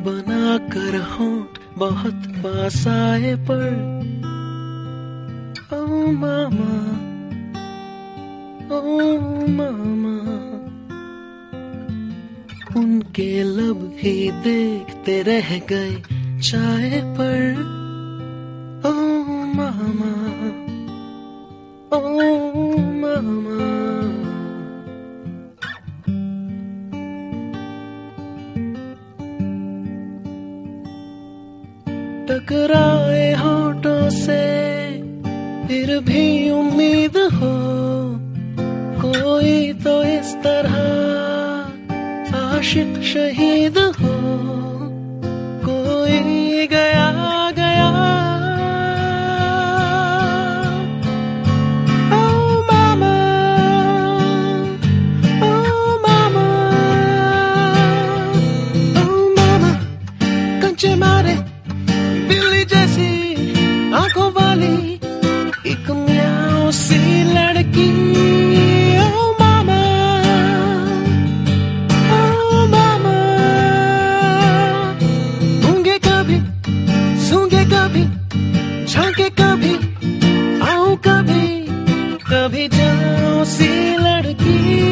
बना कर होंठ बहुत पास आए पर ओ मामा, ओ मामा, उनके लब ही देखते रह गए चाय पर ओ मामा, ओ मामा। टकराए होठों से फिर भी उम्मीद हो, कोई तो इस तरह आशिक शहीद हो, कोई गया गया। ओ मामा, ओ मामा, ओ मामा, कंचे मारे बिल्ली जैसी आंखों वाली एक म्याऊं सी लड़की। ओ मामा, ओ मामा, गूंगे कभी सूंघे कभी झांके कभी आऊं कभी, कभी जाऊं सी लड़की।